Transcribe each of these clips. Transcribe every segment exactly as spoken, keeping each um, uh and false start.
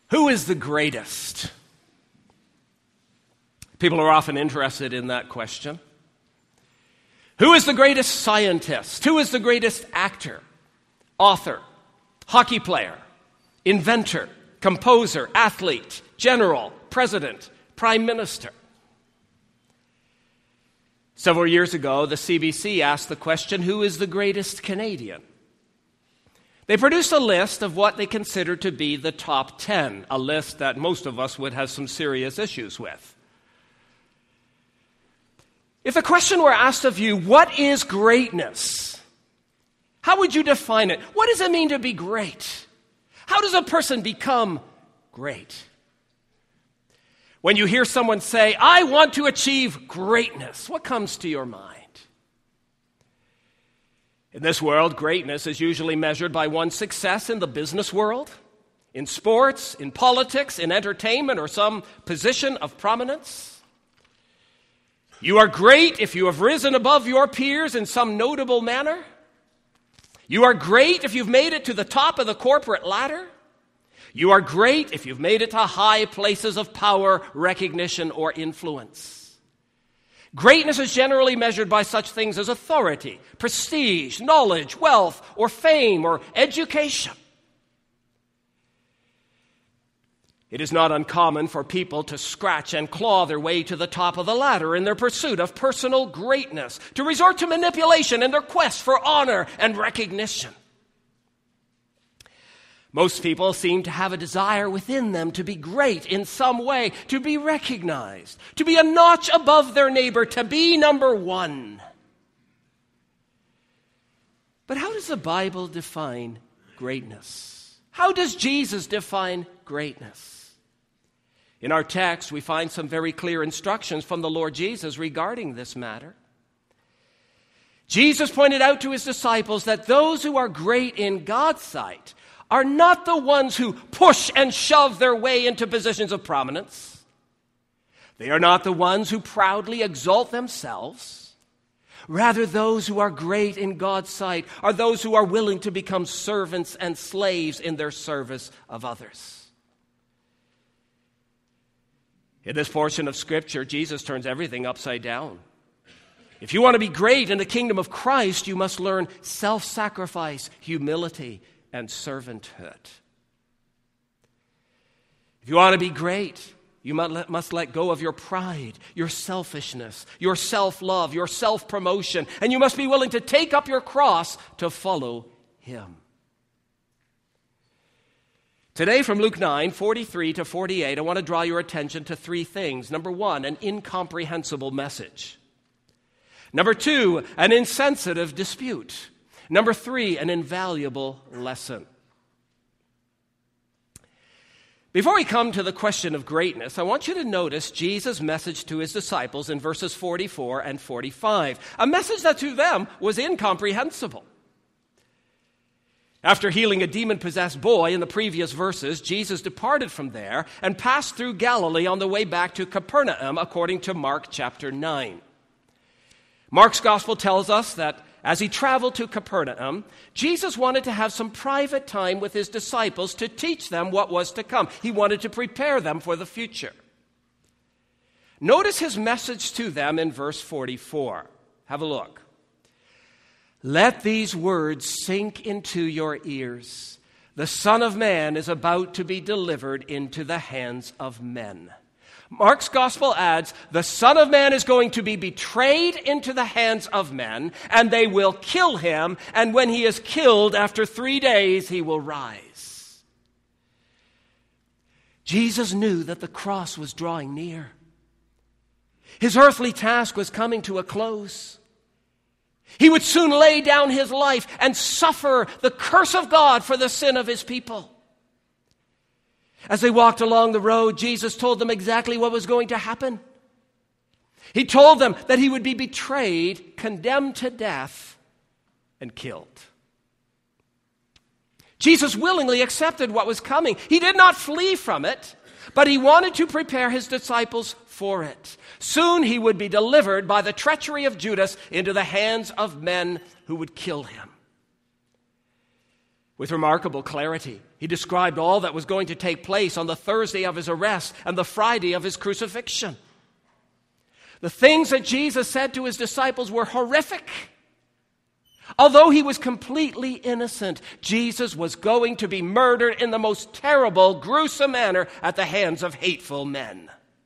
Who is the greatest? People are often interested in that question. Who is the greatest scientist? Who is the greatest actor, author, hockey player, inventor, composer, athlete, general, president, prime minister? Several years ago, the C B C asked the question, who is the greatest Canadian? They produced a list of what they considered to be the top ten, a list that most of us would have some serious issues with. If the question were asked of you, what is greatness? How would you define it? What does it mean to be great? How does a person become great? When you hear someone say, I want to achieve greatness, what comes to your mind? In this world, greatness is usually measured by one's success in the business world, in sports, in politics, in entertainment, or some position of prominence. You are great if you have risen above your peers in some notable manner. You are great if you've made it to the top of the corporate ladder. You are great if you've made it to high places of power, recognition, or influence. Greatness is generally measured by such things as authority, prestige, knowledge, wealth, or fame, or education. It is not uncommon for people to scratch and claw their way to the top of the ladder in their pursuit of personal greatness, to resort to manipulation in their quest for honor and recognition. Most people seem to have a desire within them to be great in some way, to be recognized, to be a notch above their neighbor, to be number one. But how does the Bible define greatness? How does Jesus define greatness? In our text, we find some very clear instructions from the Lord Jesus regarding this matter. Jesus pointed out to his disciples that those who are great in God's sight are not the ones who push and shove their way into positions of prominence. They are not the ones who proudly exalt themselves. Rather, those who are great in God's sight are those who are willing to become servants and slaves in their service of others. In this portion of Scripture, Jesus turns everything upside down. If you want to be great in the kingdom of Christ, you must learn self-sacrifice, humility, and servanthood. If you want to be great, you must let go of your pride, your selfishness, your self-love, your self-promotion, and you must be willing to take up your cross to follow him. Today from Luke nine, forty-three to forty-eight, I want to draw your attention to three things. Number one, an incomprehensible message. Number two, an insensitive dispute. Number three, an invaluable lesson. Before we come to the question of greatness, I want you to notice Jesus' message to his disciples in verses forty-four and forty-five, a message that to them was incomprehensible. After healing a demon-possessed boy in the previous verses, Jesus departed from there and passed through Galilee on the way back to Capernaum, according to Mark chapter nine. Mark's gospel tells us that as he traveled to Capernaum, Jesus wanted to have some private time with his disciples to teach them what was to come. He wanted to prepare them for the future. Notice his message to them in verse forty-four. Have a look. Let these words sink into your ears. The Son of Man is about to be delivered into the hands of men. Mark's gospel adds, the Son of Man is going to be betrayed into the hands of men, and they will kill him, and when he is killed, after three days, he will rise. Jesus knew that the cross was drawing near. His earthly task was coming to a close. He would soon lay down his life and suffer the curse of God for the sin of his people. As they walked along the road, Jesus told them exactly what was going to happen. He told them that he would be betrayed, condemned to death, and killed. Jesus willingly accepted what was coming. He did not flee from it, but he wanted to prepare his disciples for it. Soon he would be delivered by the treachery of Judas into the hands of men who would kill him. With remarkable clarity, he described all that was going to take place on the Thursday of his arrest and the Friday of his crucifixion. The things that Jesus said to his disciples were horrific. Although he was completely innocent, Jesus was going to be murdered in the most terrible, gruesome manner at the hands of hateful men.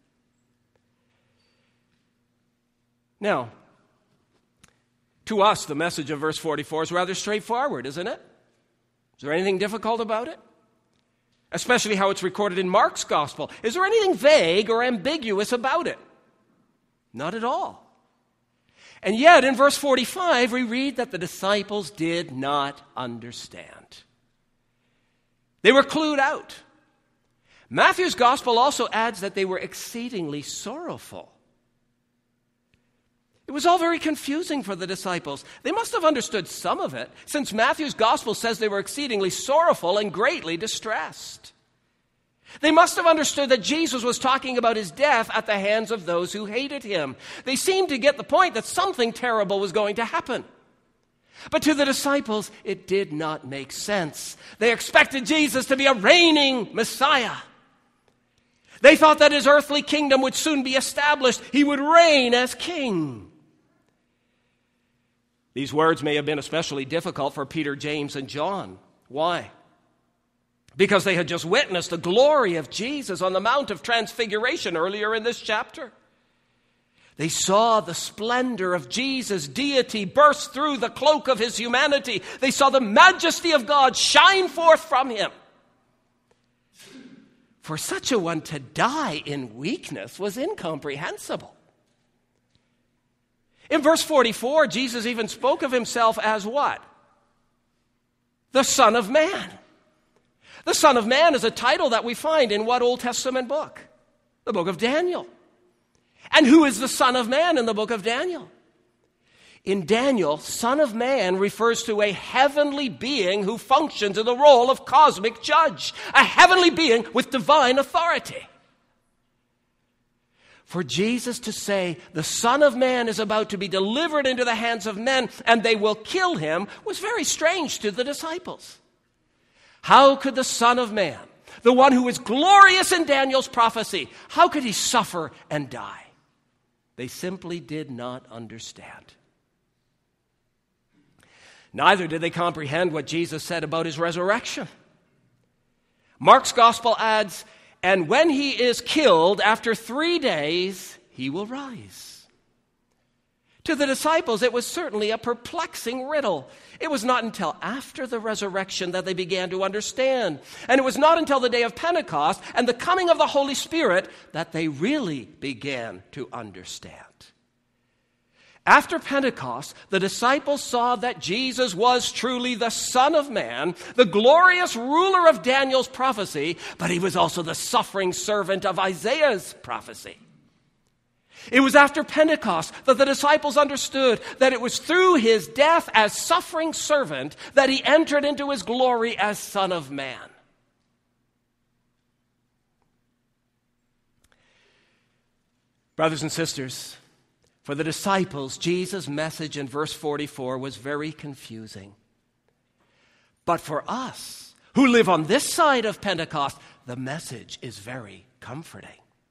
Now, to us, the message of verse forty-four is rather straightforward, isn't it? Is there anything difficult about it? Especially how it's recorded in Mark's gospel. Is there anything vague or ambiguous about it? Not at all. And yet, in verse forty-five, we read that the disciples did not understand. They were clued out. Matthew's gospel also adds that they were exceedingly sorrowful. It was all very confusing for the disciples. They must have understood some of it, since Matthew's gospel says they were exceedingly sorrowful and greatly distressed. They must have understood that Jesus was talking about his death at the hands of those who hated him. They seemed to get the point that something terrible was going to happen. But to the disciples, it did not make sense. They expected Jesus to be a reigning Messiah. They thought that his earthly kingdom would soon be established. He would reign as king. These words may have been especially difficult for Peter, James, and John. Why? Because they had just witnessed the glory of Jesus on the Mount of Transfiguration earlier in this chapter. They saw the splendor of Jesus' deity burst through the cloak of his humanity. They saw the majesty of God shine forth from him. For such a one to die in weakness was incomprehensible. In verse forty-four, Jesus even spoke of himself as what? The Son of Man. The Son of Man is a title that we find in what Old Testament book? The book of Daniel. And who is the Son of Man in the book of Daniel? In Daniel, Son of Man refers to a heavenly being who functions in the role of cosmic judge, a heavenly being with divine authority. For Jesus to say the Son of Man is about to be delivered into the hands of men and they will kill him was very strange to the disciples. How could the Son of Man, the one who is glorious in Daniel's prophecy, how could he suffer and die? They simply did not understand. Neither did they comprehend what Jesus said about his resurrection. Mark's gospel adds, and when he is killed, after three days, he will rise. To the disciples, it was certainly a perplexing riddle. It was not until after the resurrection that they began to understand. And it was not until the day of Pentecost and the coming of the Holy Spirit that they really began to understand. After Pentecost, the disciples saw that Jesus was truly the Son of Man, the glorious ruler of Daniel's prophecy, but he was also the suffering servant of Isaiah's prophecy. It was after Pentecost that the disciples understood that it was through his death as suffering servant that he entered into his glory as Son of Man. Brothers and sisters, for the disciples, Jesus' message in verse forty-four was very confusing. But for us, who live on this side of Pentecost, the message is very comforting.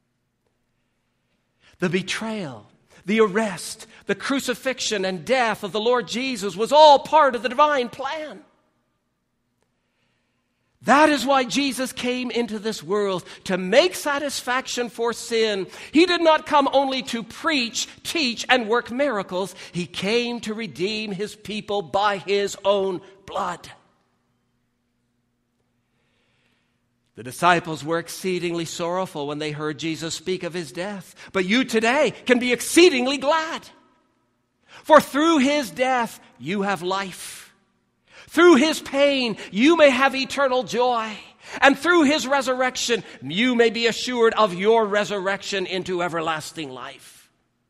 The betrayal, the arrest, the crucifixion and death of the Lord Jesus was all part of the divine plan. That is why Jesus came into this world, to make satisfaction for sin. He did not come only to preach, teach, and work miracles. He came to redeem his people by his own blood. The disciples were exceedingly sorrowful when they heard Jesus speak of his death. But you today can be exceedingly glad. For through his death, you have life. Through his pain, you may have eternal joy. And through his resurrection, you may be assured of your resurrection into everlasting life.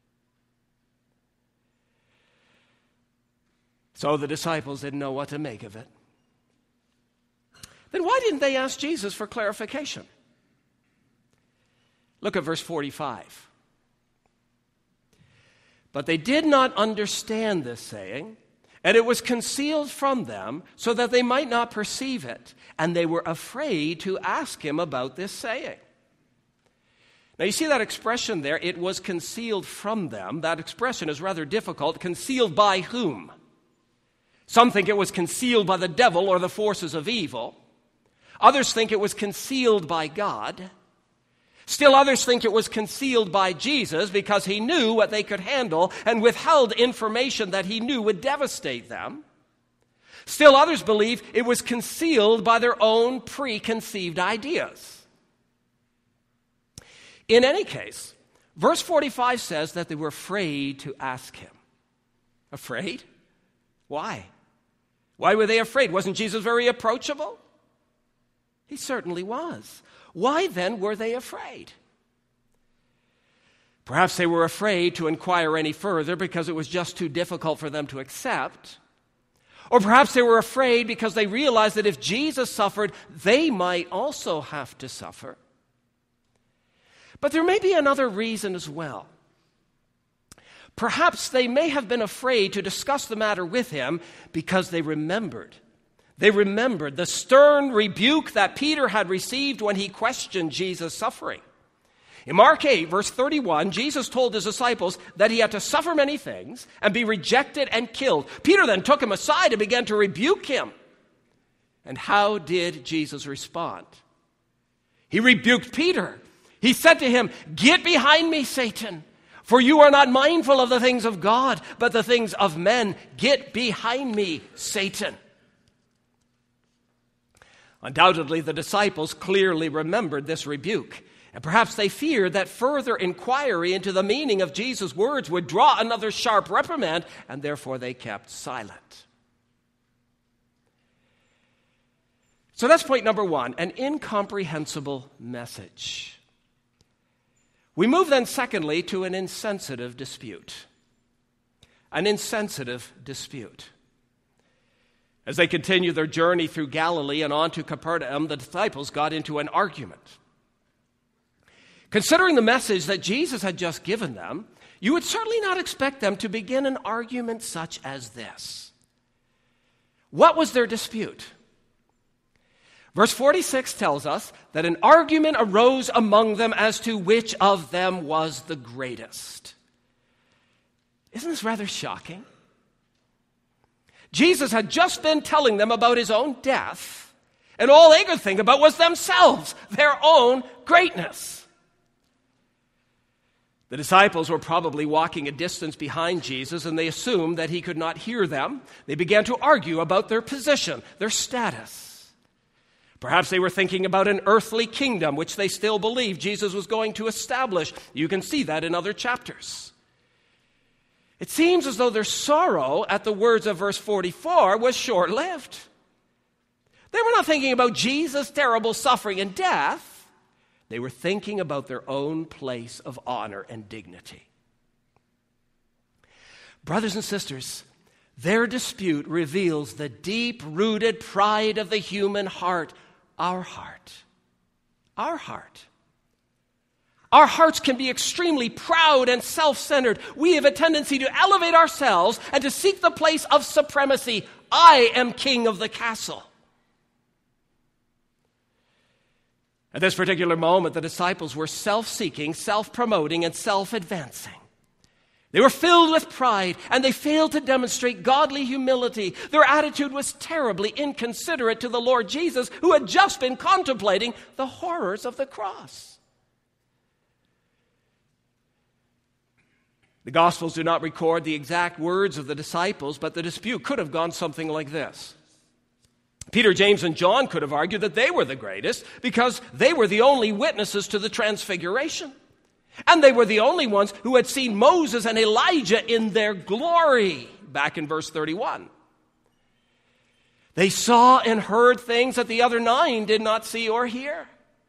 So the disciples didn't know what to make of it. Then why didn't they ask Jesus for clarification? Look at verse forty-five. But they did not understand this saying, And it was concealed from them so that they might not perceive it. And they were afraid to ask him about this saying. Now, you see that expression there, it was concealed from them. That expression is rather difficult. Concealed by whom? Some think it was concealed by the devil or the forces of evil. Others think it was concealed by God. Still others think it was concealed by Jesus because he knew what they could handle and withheld information that he knew would devastate them. Still others believe it was concealed by their own preconceived ideas. In any case, verse forty-five says that they were afraid to ask him. Afraid? Why? Why were they afraid? Wasn't Jesus very approachable? He certainly was. Why then were they afraid? Perhaps they were afraid to inquire any further because it was just too difficult for them to accept. Or perhaps they were afraid because they realized that if Jesus suffered, they might also have to suffer. But there may be another reason as well. Perhaps they may have been afraid to discuss the matter with him because they remembered. They remembered the stern rebuke that Peter had received when he questioned Jesus' suffering. In Mark eight, verse thirty-one, Jesus told his disciples that he had to suffer many things and be rejected and killed. Peter then took him aside and began to rebuke him. And how did Jesus respond? He rebuked Peter. He said to him, "Get behind me, Satan, for you are not mindful of the things of God, but the things of men. Get behind me, Satan." Undoubtedly, the disciples clearly remembered this rebuke, and perhaps they feared that further inquiry into the meaning of Jesus' words would draw another sharp reprimand, and therefore they kept silent. So that's point number one, an incomprehensible message. We move then, secondly, to an insensitive dispute. An insensitive dispute. As they continued their journey through Galilee and on to Capernaum, the disciples got into an argument. Considering the message that Jesus had just given them, you would certainly not expect them to begin an argument such as this. What was their dispute? Verse forty-six tells us that an argument arose among them as to which of them was the greatest. Isn't this rather shocking? Jesus had just been telling them about his own death, and all they could think about was themselves, their own greatness. The disciples were probably walking a distance behind Jesus, and they assumed that he could not hear them. They began to argue about their position, their status. Perhaps they were thinking about an earthly kingdom, which they still believed Jesus was going to establish. You can see that in other chapters. It seems as though their sorrow at the words of verse forty-four was short-lived. They were not thinking about Jesus' terrible suffering and death. They were thinking about their own place of honor and dignity. Brothers and sisters, their dispute reveals the deep-rooted pride of the human heart, our heart. Our heart. Our hearts can be extremely proud and self-centered. We have a tendency to elevate ourselves and to seek the place of supremacy. I am king of the castle. At this particular moment, the disciples were self-seeking, self-promoting, and self-advancing. They were filled with pride, and they failed to demonstrate godly humility. Their attitude was terribly inconsiderate to the Lord Jesus, who had just been contemplating the horrors of the cross. The Gospels do not record the exact words of the disciples, but the dispute could have gone something like this. Peter, James, and John could have argued that they were the greatest because they were the only witnesses to the transfiguration. And they were the only ones who had seen Moses and Elijah in their glory, back in verse thirty-one. They saw and heard things that the other nine did not see or hear.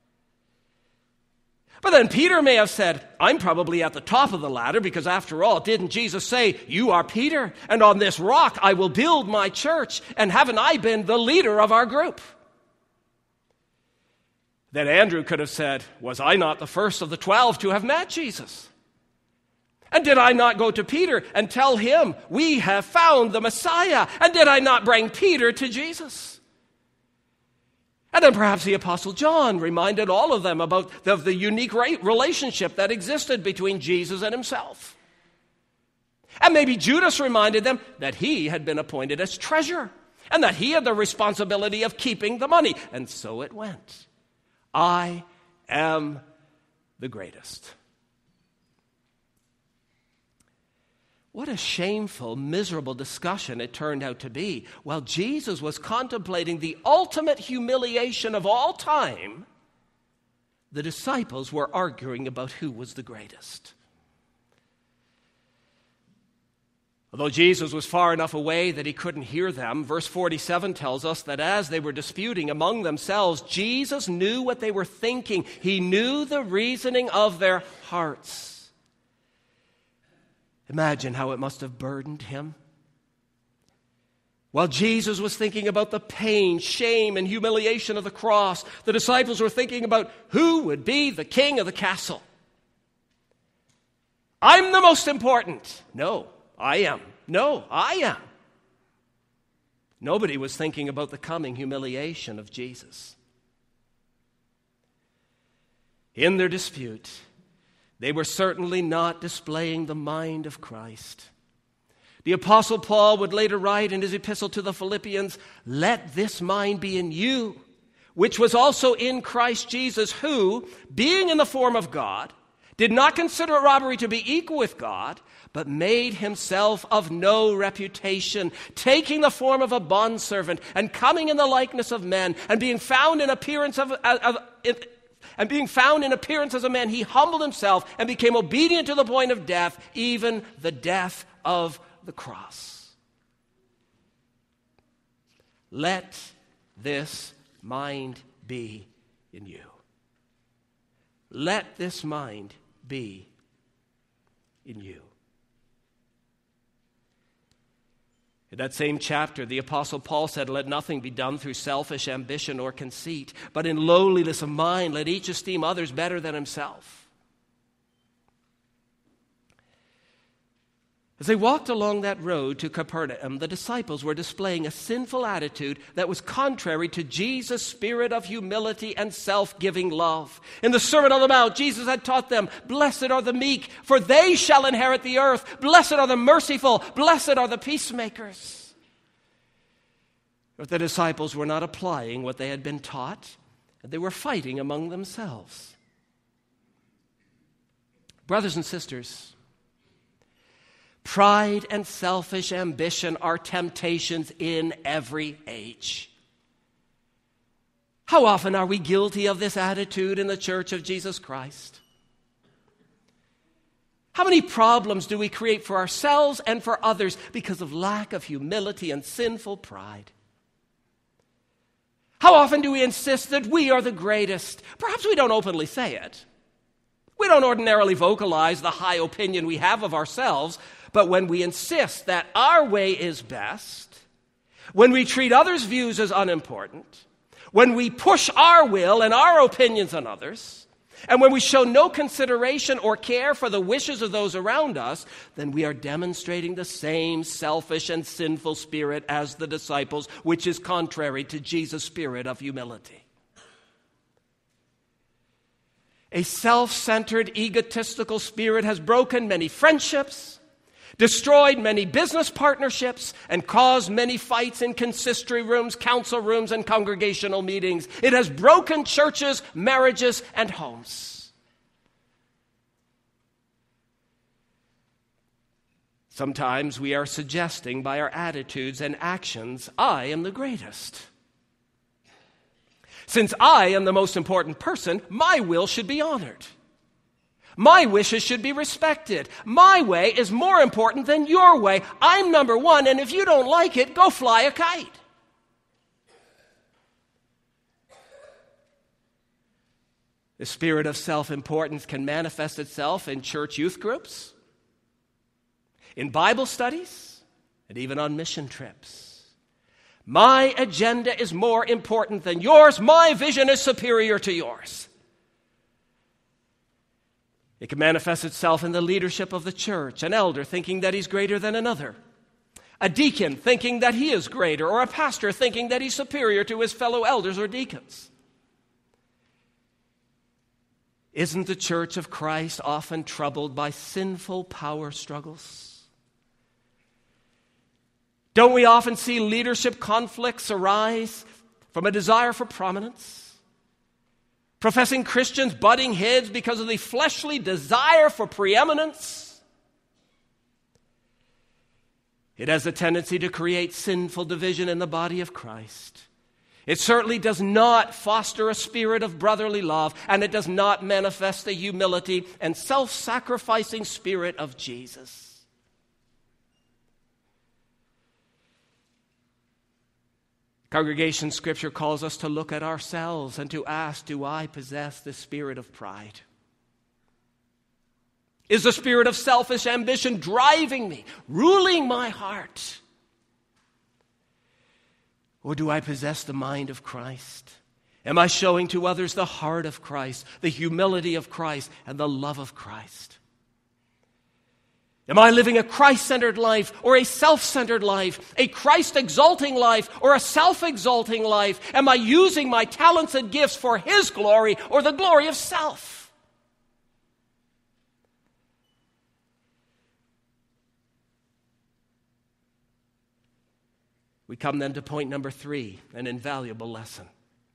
But then Peter may have said, I'm probably at the top of the ladder because after all, didn't Jesus say, you are Peter, and on this rock I will build my church, and haven't I been the leader of our group? Then Andrew could have said, was I not the first of the twelve to have met Jesus? And did I not go to Peter and tell him, we have found the Messiah? And did I not bring Peter to Jesus? And then perhaps the Apostle John reminded all of them about the, the unique relationship that existed between Jesus and himself. And maybe Judas reminded them that he had been appointed as treasurer and that he had the responsibility of keeping the money. And so it went. I am the greatest. What a shameful, miserable discussion it turned out to be. While Jesus was contemplating the ultimate humiliation of all time, the disciples were arguing about who was the greatest. Although Jesus was far enough away that he couldn't hear them, verse forty-seven tells us that as they were disputing among themselves, Jesus knew what they were thinking. He knew the reasoning of their hearts. Imagine how it must have burdened him. While Jesus was thinking about the pain, shame, and humiliation of the cross, the disciples were thinking about who would be the king of the castle. I'm the most important. No, I am. No, I am. Nobody was thinking about the coming humiliation of Jesus. In their dispute, they were certainly not displaying the mind of Christ. The Apostle Paul would later write in his epistle to the Philippians, let this mind be in you, which was also in Christ Jesus, who, being in the form of God, did not consider robbery to be equal with God, but made himself of no reputation, taking the form of a bondservant and coming in the likeness of men, and being found in appearance of, of, of And being found in appearance as a man, he humbled himself and became obedient to the point of death, even the death of the cross. Let this mind be in you. Let this mind be in you. In that same chapter, the Apostle Paul said, let nothing be done through selfish ambition or conceit, but in lowliness of mind, let each esteem others better than himself. As they walked along that road to Capernaum, the disciples were displaying a sinful attitude that was contrary to Jesus' spirit of humility and self-giving love. In the Sermon on the Mount, Jesus had taught them, blessed are the meek, for they shall inherit the earth. Blessed are the merciful, blessed are the peacemakers. But the disciples were not applying what they had been taught, and they were fighting among themselves. Brothers and sisters, pride and selfish ambition are temptations in every age. How often are we guilty of this attitude in the Church of Jesus Christ? How many problems do we create for ourselves and for others because of lack of humility and sinful pride? How often do we insist that we are the greatest? Perhaps we don't openly say it. We don't ordinarily vocalize the high opinion we have of ourselves, but when we insist that our way is best, when we treat others' views as unimportant, when we push our will and our opinions on others, and when we show no consideration or care for the wishes of those around us, then we are demonstrating the same selfish and sinful spirit as the disciples, which is contrary to Jesus' spirit of humility. A self-centered, egotistical spirit has broken many friendships, destroyed many business partnerships, and caused many fights in consistory rooms, council rooms, and congregational meetings. It has broken churches, marriages, and homes. Sometimes we are suggesting by our attitudes and actions, I am the greatest. Since I am the most important person, my will should be honored. My wishes should be respected. My way is more important than your way. I'm number one, and if you don't like it, go fly a kite. The spirit of self-importance can manifest itself in church youth groups, in Bible studies, and even on mission trips. My agenda is more important than yours. My vision is superior to yours. It can manifest itself in the leadership of the church, an elder thinking that he's greater than another, a deacon thinking that he is greater, or a pastor thinking that he's superior to his fellow elders or deacons. Isn't the church of Christ often troubled by sinful power struggles? Don't we often see leadership conflicts arise from a desire for prominence? Professing Christians butting heads because of the fleshly desire for preeminence? It has a tendency to create sinful division in the body of Christ. It certainly does not foster a spirit of brotherly love, and it does not manifest the humility and self-sacrificing spirit of Jesus. Congregation Scripture calls us to look at ourselves and to ask, do I possess the spirit of pride? Is the spirit of selfish ambition driving me, ruling my heart? Or do I possess the mind of Christ? Am I showing to others the heart of Christ, the humility of Christ, and the love of Christ? Am I living a Christ-centered life or a self-centered life, a Christ-exalting life or a self-exalting life? Am I using my talents and gifts for His glory or the glory of self? We come then to point number three, an invaluable lesson.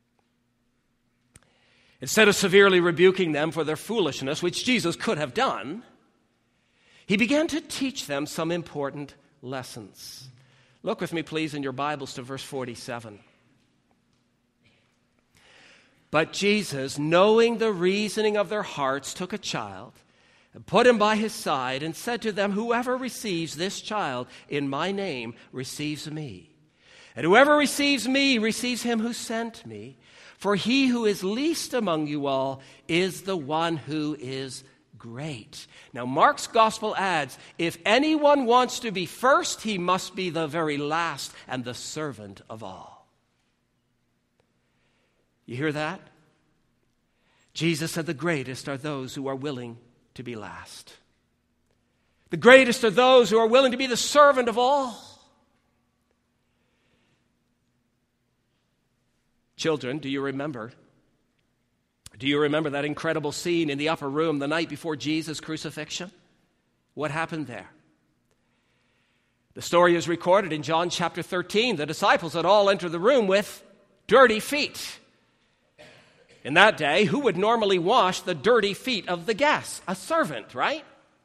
Instead of severely rebuking them for their foolishness, which Jesus could have done, He began to teach them some important lessons. Look with me, please, in your Bibles to verse forty-seven. But Jesus, knowing the reasoning of their hearts, took a child and put him by his side and said to them, whoever receives this child in my name receives me. And whoever receives me receives him who sent me. For he who is least among you all is the one who is great. Now, Mark's gospel adds, if anyone wants to be first, he must be the very last and the servant of all. You hear that? Jesus said the greatest are those who are willing to be last. The greatest are those who are willing to be the servant of all. Children, do you remember? Do you remember that incredible scene in the upper room the night before Jesus' crucifixion? What happened there? The story is recorded in John chapter thirteen. The disciples had all entered the room with dirty feet. In that day, who would normally wash the dirty feet of the guests? A servant, right?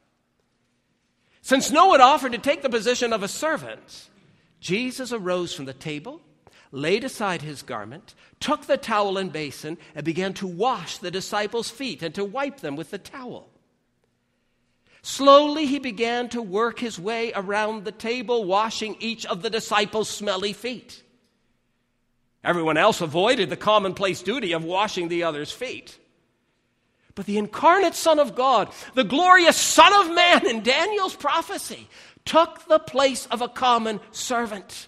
Since no one offered to take the position of a servant, Jesus arose from the table, laid aside his garment, took the towel and basin, and began to wash the disciples' feet and to wipe them with the towel. Slowly he began to work his way around the table, washing each of the disciples' smelly feet. Everyone else avoided the commonplace duty of washing the other's feet. But the incarnate Son of God, the glorious Son of Man in Daniel's prophecy, took the place of a common servant.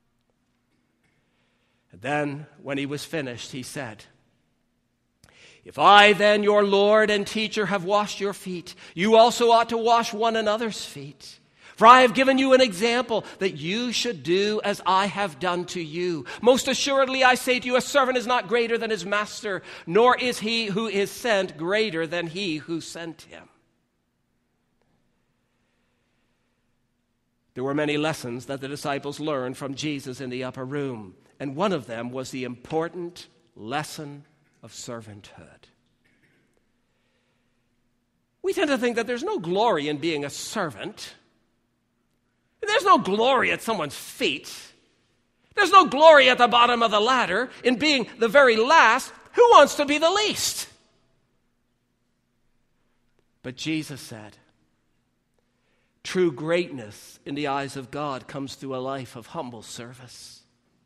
And then, when he was finished, he said, if I then, your Lord and teacher, have washed your feet, you also ought to wash one another's feet. For I have given you an example that you should do as I have done to you. Most assuredly, I say to you, a servant is not greater than his master, nor is he who is sent greater than he who sent him. There were many lessons that the disciples learned from Jesus in the upper room, and one of them was the important lesson of servanthood. We tend to think that there's no glory in being a servant. There's no glory at someone's feet. There's no glory at the bottom of the ladder in being the very last. Who wants to be the least? But Jesus said, true greatness in the eyes of God comes through a life of humble service.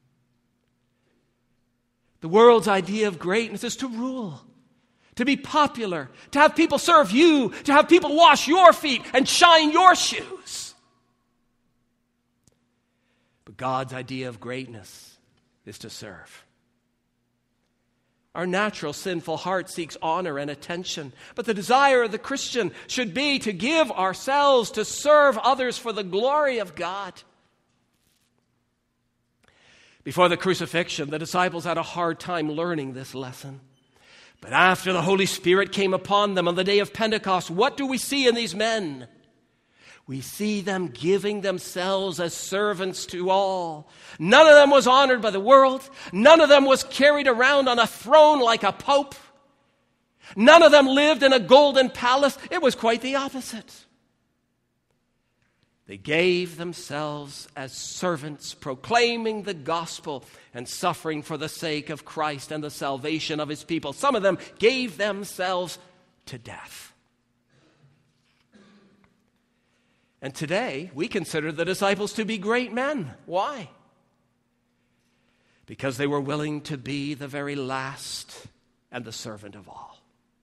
The world's idea of greatness is to rule, to be popular, to have people serve you, to have people wash your feet and shine your shoes. But God's idea of greatness is to serve. Our natural sinful heart seeks honor and attention, but the desire of the Christian should be to give ourselves to serve others for the glory of God. Before the crucifixion, the disciples had a hard time learning this lesson. But after the Holy Spirit came upon them on the day of Pentecost, what do we see in these men? We see them giving themselves as servants to all. None of them was honored by the world. None of them was carried around on a throne like a pope. None of them lived in a golden palace. It was quite the opposite. They gave themselves as servants, proclaiming the gospel and suffering for the sake of Christ and the salvation of his people. Some of them gave themselves to death. And today, we consider the disciples to be great men. Why? Because they were willing to be the very last and the servant of all.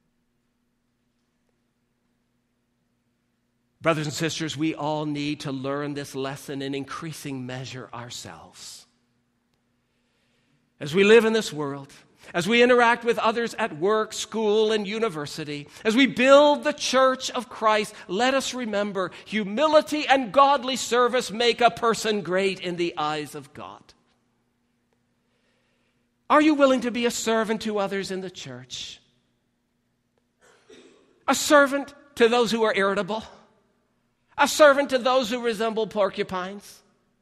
Brothers and sisters, we all need to learn this lesson in increasing measure ourselves. As we live in this world, as we interact with others at work, school, and university, as we build the church of Christ, let us remember humility and godly service make a person great in the eyes of God. Are you willing to be a servant to others in the church? A servant to those who are irritable? A servant to those who resemble porcupines?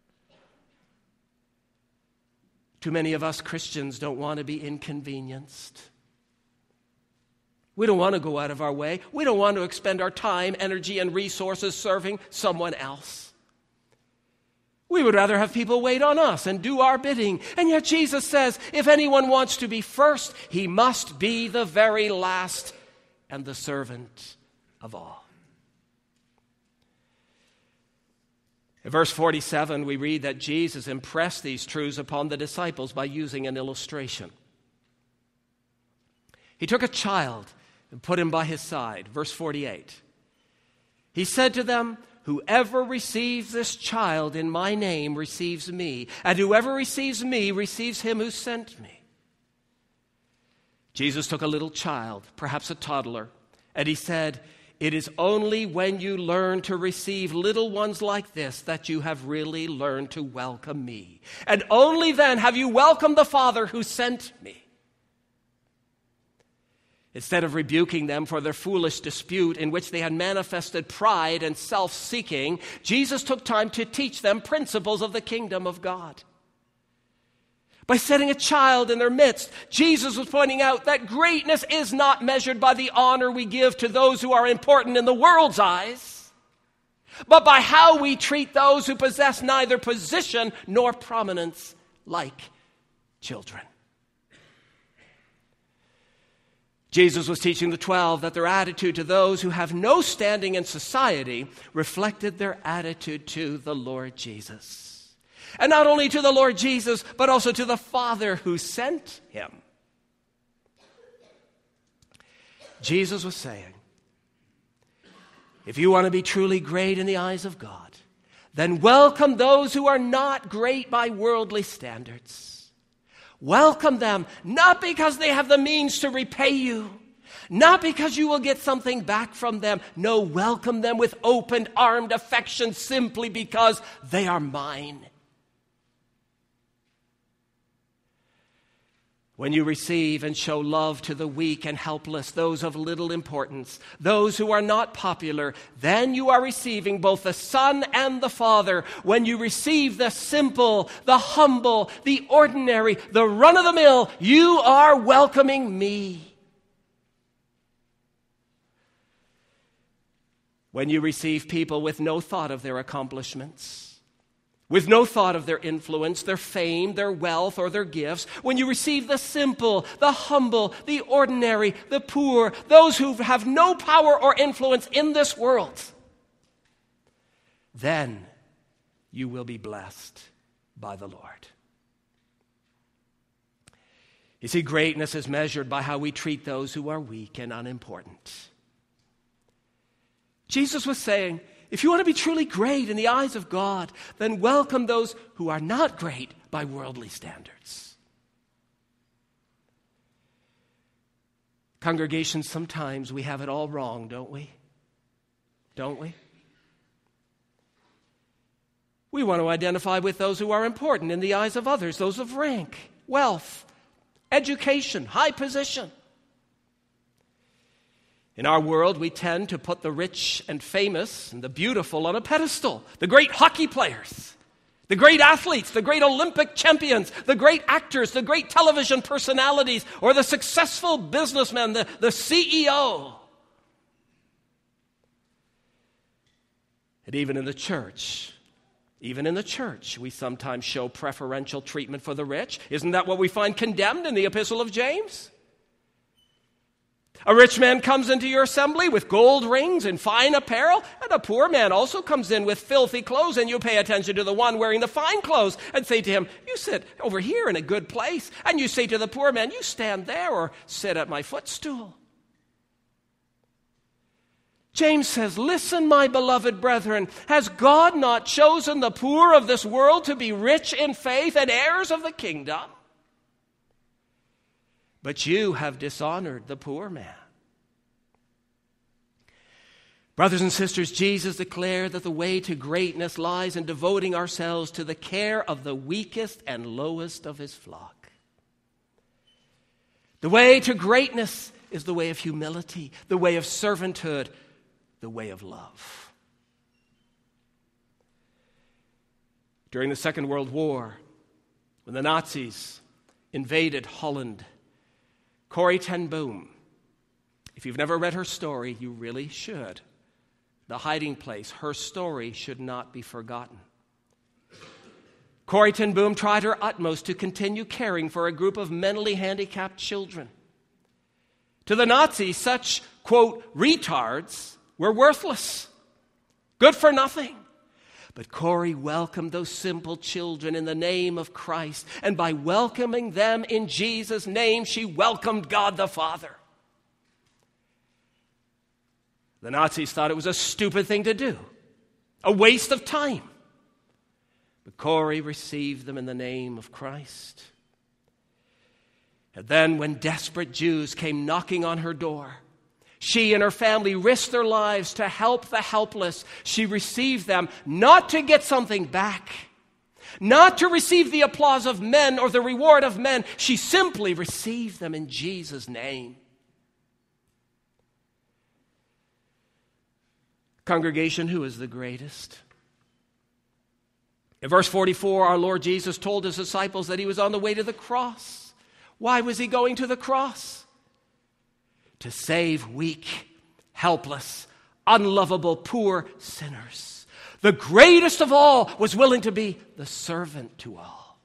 Too many of us Christians don't want to be inconvenienced. We don't want to go out of our way. We don't want to expend our time, energy, and resources serving someone else. We would rather have people wait on us and do our bidding. And yet Jesus says, if anyone wants to be first, he must be the very last and the servant of all. In verse forty-seven, we read that Jesus impressed these truths upon the disciples by using an illustration. He took a child and put him by his side. Verse forty-eight. He said to them, whoever receives this child in my name receives me, and whoever receives me receives him who sent me. Jesus took a little child, perhaps a toddler, and he said, it is only when you learn to receive little ones like this that you have really learned to welcome me. And only then have you welcomed the Father who sent me. Instead of rebuking them for their foolish dispute in which they had manifested pride and self-seeking, Jesus took time to teach them principles of the kingdom of God. By setting a child in their midst, Jesus was pointing out that greatness is not measured by the honor we give to those who are important in the world's eyes, but by how we treat those who possess neither position nor prominence, like children. Jesus was teaching the twelve that their attitude to those who have no standing in society reflected their attitude to the Lord Jesus. And not only to the Lord Jesus, but also to the Father who sent him. Jesus was saying, if you want to be truly great in the eyes of God, then welcome those who are not great by worldly standards. Welcome them, not because they have the means to repay you, not because you will get something back from them. No, welcome them with open-armed affection simply because they are mine. When you receive and show love to the weak and helpless, those of little importance, those who are not popular, then you are receiving both the Son and the Father. When you receive the simple, the humble, the ordinary, the run-of-the-mill, you are welcoming me. When you receive people with no thought of their accomplishments, with no thought of their influence, their fame, their wealth, or their gifts, when you receive the simple, the humble, the ordinary, the poor, those who have no power or influence in this world, then you will be blessed by the Lord. You see, greatness is measured by how we treat those who are weak and unimportant. Jesus was saying, if you want to be truly great in the eyes of God, then welcome those who are not great by worldly standards. Congregation, sometimes we have it all wrong, don't we? Don't we? We want to identify with those who are important in the eyes of others, those of rank, wealth, education, high position. In our world, we tend to put the rich and famous and the beautiful on a pedestal. The great hockey players, the great athletes, the great Olympic champions, the great actors, the great television personalities, or the successful businessman, the, the C E O. And even in the church, even in the church, we sometimes show preferential treatment for the rich. Isn't that what we find condemned in the Epistle of James? A rich man comes into your assembly with gold rings and fine apparel, and a poor man also comes in with filthy clothes, and you pay attention to the one wearing the fine clothes and say to him, you sit over here in a good place. And you say to the poor man, you stand there or sit at my footstool. James says, listen, my beloved brethren, has God not chosen the poor of this world to be rich in faith and heirs of the kingdom? But you have dishonored the poor man. Brothers and sisters, Jesus declared that the way to greatness lies in devoting ourselves to the care of the weakest and lowest of his flock. The way to greatness is the way of humility, the way of servanthood, the way of love. During the Second World War, when the Nazis invaded Holland, Corrie ten Boom, if you've never read her story, you really should. The Hiding Place, her story should not be forgotten. Corrie ten Boom tried her utmost to continue caring for a group of mentally handicapped children. To the Nazis, such, quote, retards were worthless, good for nothing. But Corrie welcomed those simple children in the name of Christ. And by welcoming them in Jesus' name, she welcomed God the Father. The Nazis thought it was a stupid thing to do, a waste of time. But Corrie received them in the name of Christ. And then when desperate Jews came knocking on her door, she and her family risked their lives to help the helpless. She received them not to get something back, not to receive the applause of men or the reward of men. She simply received them in Jesus' name. Congregation, who is the greatest? In verse forty-four, our Lord Jesus told his disciples that he was on the way to the cross. Why was he going to the cross? To save weak, helpless, unlovable, poor sinners. The greatest of all was willing to be the servant to all.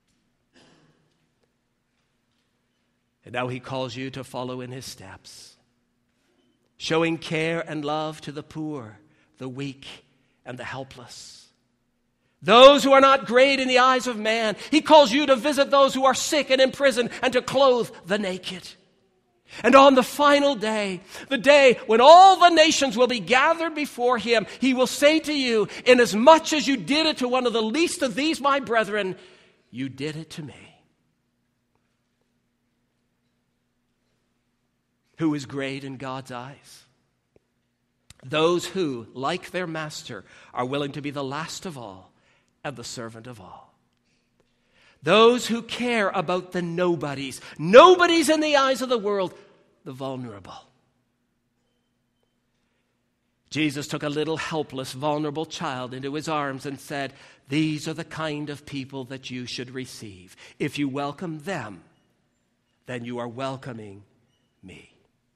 And now he calls you to follow in his steps, showing care and love to the poor, the weak, and the helpless. Those who are not great in the eyes of man. He calls you to visit those who are sick and in prison and to clothe the naked. And on the final day, the day when all the nations will be gathered before him, he will say to you, inasmuch as you did it to one of the least of these, my brethren, you did it to me. Who is great in God's eyes? Those who, like their master, are willing to be the last of all and the servant of all. Those who care about the nobodies. Nobodies in the eyes of the world, the vulnerable. Jesus took a little helpless, vulnerable child into his arms and said, these are the kind of people that you should receive. If you welcome them, then you are welcoming me.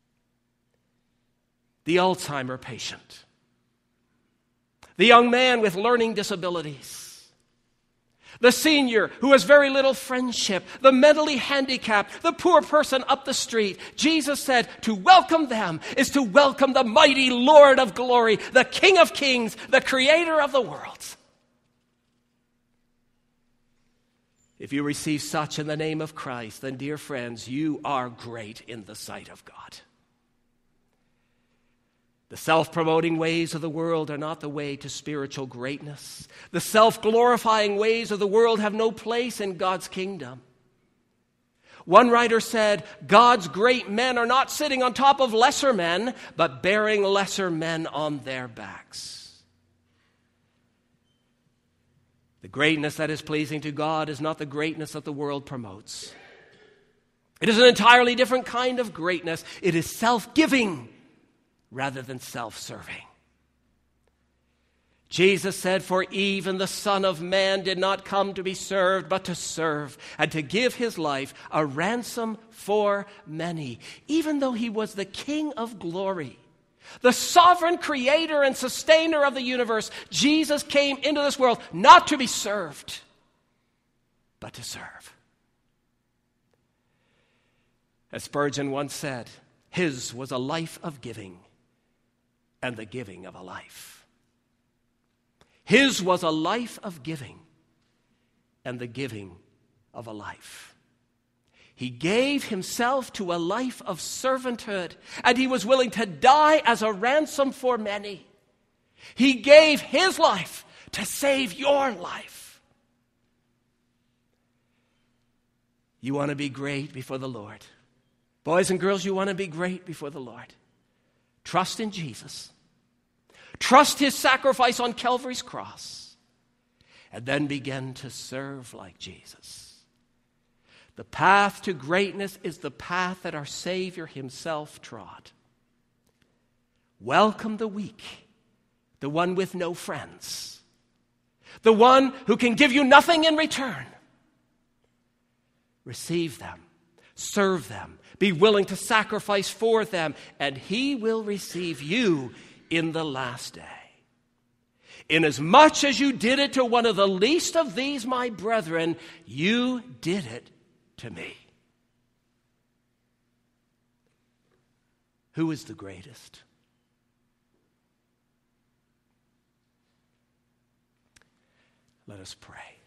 The Alzheimer patient. The young man with learning disabilities. The senior who has very little friendship, the mentally handicapped, the poor person up the street. Jesus said to welcome them is to welcome the mighty Lord of glory, the King of kings, the creator of the world. If you receive such in the name of Christ, then, dear friends, you are great in the sight of God. The self-promoting ways of the world are not the way to spiritual greatness. The self-glorifying ways of the world have no place in God's kingdom. One writer said, God's great men are not sitting on top of lesser men, but bearing lesser men on their backs. The greatness that is pleasing to God is not the greatness that the world promotes. It is an entirely different kind of greatness. It is self-giving rather than self-serving. Jesus said, for even the Son of Man did not come to be served, but to serve, and to give his life a ransom for many. Even though he was the King of glory, the sovereign creator and sustainer of the universe, Jesus came into this world not to be served, but to serve. As Spurgeon once said, his was a life of giving, and the giving of a life. His was a life of giving and the giving of a life. He gave himself to a life of servanthood, and he was willing to die as a ransom for many. He gave his life to save your life. You want to be great before the Lord. Boys and girls, you want to be great before the Lord. Trust in Jesus. Trust his sacrifice on Calvary's cross, and then begin to serve like Jesus. The path to greatness is the path that our Savior himself trod. Welcome the weak, the one with no friends, the one who can give you nothing in return. Receive them, serve them, be willing to sacrifice for them, and he will receive you in the last day. Inasmuch as you did it to one of the least of these, my brethren, you did it to me. Who is the greatest? Let us pray.